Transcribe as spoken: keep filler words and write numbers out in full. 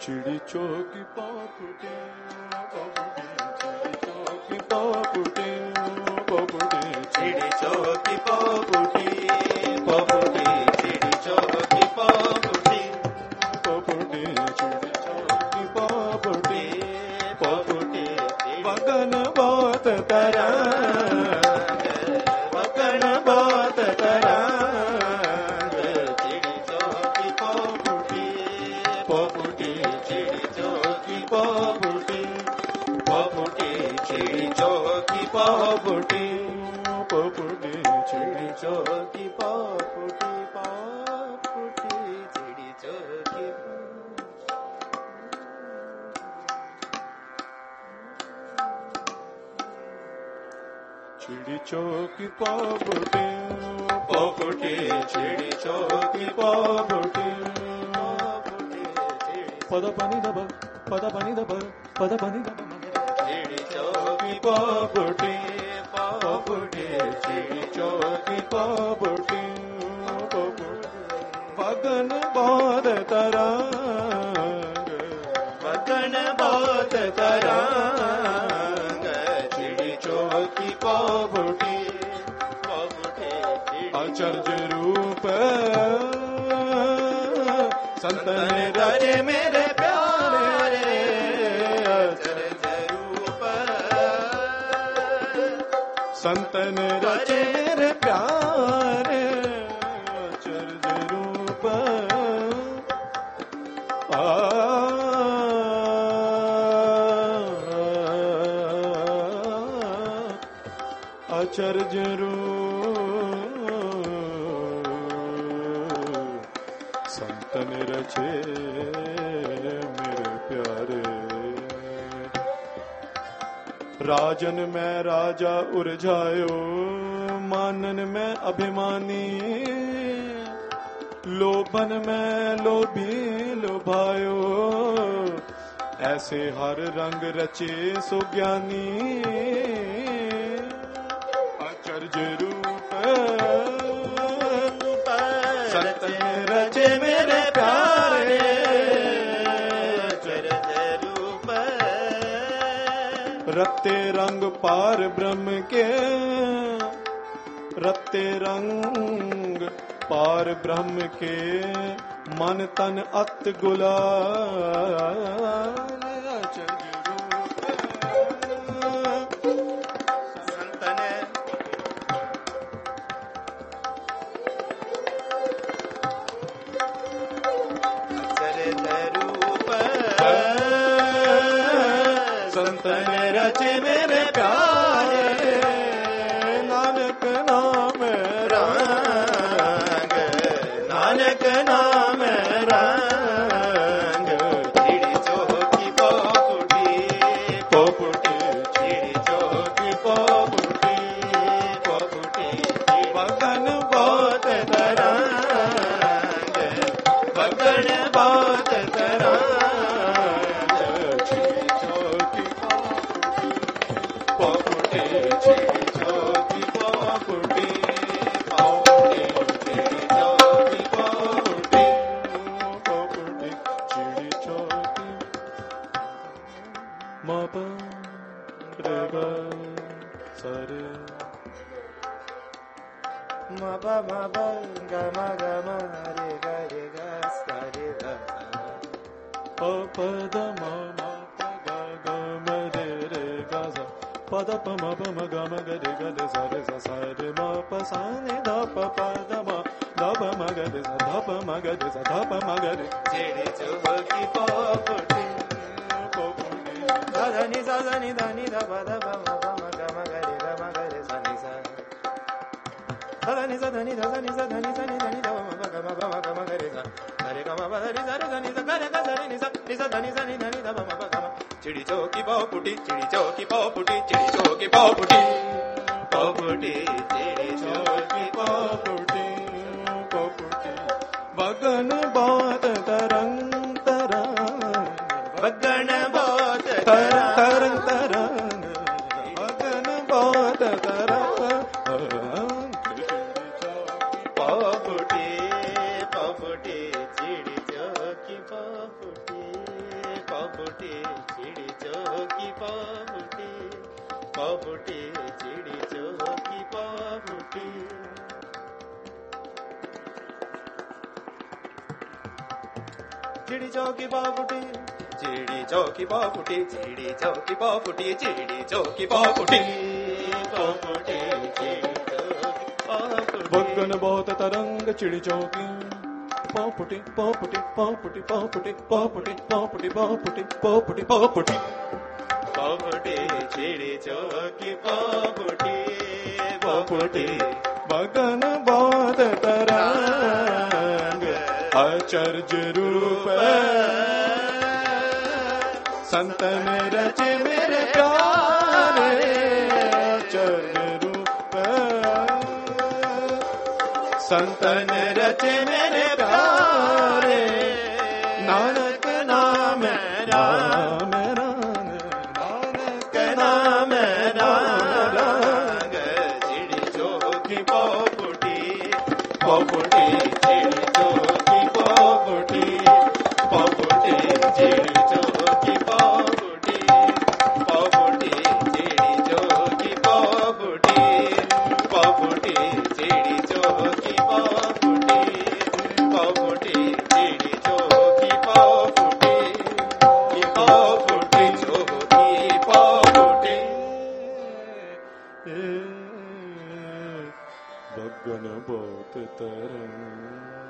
चिड़ी चौकी पापुटी पापुटी चिड़ी चौकी पापुटी पापुटी चिड़ी चौकी पापुटी पापुटी चिड़ी चौकी पापुटी पापुटी चिड़ी चौकी पापुटी पापुटी वगन बात तरंग वगन बात तरंग चिड़ी चौकी पापुटी पापुटी चिड़ी चौकी पापुटी पापुटी चिड़ी चौकी पापुटी पापुटी चिड़ी चौकी पापुटी पापुटी चिड़ी चौकी चिड़ी चौकी पापुटी पापुटी चिड़ी चौकी पापुटी पद पानी दब पद पानी दब पद पानी दब चिड़ी चौकी पापुटी पापुटी चिड़ी चौकी पापुटी वगन बात तरंग वगन बात तरंग चिड़ी चौकी पापुटी पापुटी आचार्य रूप संतन रचे मेरे प्यारे आचार्य रूप संतन रचे मेरे प्यारे आचार्य रूप आ आचार्य रूप संतन रचे मेरे प्यारे राजन में राजा उरझायो मानन में अभिमानी लोभन में लोभी लोभायो ऐसे हर रंग रचे सो ज्ञानी आचार्य रूप संतन रचे मेरे प्यारे आचार्य रूप रत्ते रंग पार ब्रह्म के रत्ते रंग पार ब्रह्म के मन तन अत गुलाल आचार्य रूप संतन संतन रचे मेरे प्यारे नानक नाम रंग नानक नाम रंग चिड़ी चौकी पापुटी पापुटी चिड़ी चौकी पापुटी पापुटी वगन बात तरंग वगन बात तरंग चिड़ी चौकी पापुटी पापुटी चिड़ी चौकी पापुटी पापुटी चिड़ी चौकी माप रे गा सरे माप माप गम गम रे गा रे गा सरे गा पद मा पद प म प म ग म ग रे ग रे सा रे सा सा रे म प सा नि ध प प द म ध प म ग रे सा ध प म ग रे सा ध प म ग रे चिड़ी चौकी पापुटी पापुटी ध ध नि सा ध नि ध नि ध प ध प म प म ग म ग रे ग म ग रे सा नि सा ध ध नि सा ध नि ध सा नि सा ध नि सा नि ध नि ध म प ग म ग म ग म ग रे सा रे ग म प ध रि सा रे सा नि सा ग रे ग सा रे नि सा नि सा ध नि सा नि ध नि ध म प ग म चिड़ी चौकी पापुटी चिड़ी चौकी पापुटी चिड़ी चौकी पापुटी पापुटी चिड़ी चौकी पापुटी पापुटी वगन बात तरंग तरंग वगन बात तरंग तरंग वगन बात तरंग पापुटी पापुटी चिड़ी चौकी पापुटी पाफुटी पाफुटी चिड़ी चौकी पाफुटी चिड़ी चौकी पाफुटी चिड़ी चौकी पाफुटी चिड़ी चौकी पाफुटी चिड़ी चौकी पाफुटी पाफुटी चिड़ी चौकी पाफुटी बगन बहुत तरंग चिड़ी चौकी पाफुटी पाफुटी पाफुटी पाफुटी पाफुटी पाफुटी पाफुटी पाफुटी पाफुटी पाफुटी चिड़ी चौकी पाफुटी पाफुटी बगन बहुत तरंग आचर्य रूप संतन रचे मेरे प्यारे आचर्य रूप संतन रचे मेरे प्यारे नानक नाम राम राम नानक नाम राम राम चिड़ी चौकी पाफुटी पाफुटी चिड़ी चौकी पाफुटी पाफुटी चिड़ी चौकी पाफुटी पाफुटी चिड़ी चौकी पाफुटी पाफुटी चिड़ी चौकी पाफुटी पाफुटी चिड़ी चौकी पाफुटी पाफुटी चौकी पाफुटी बगन बहुत तरंग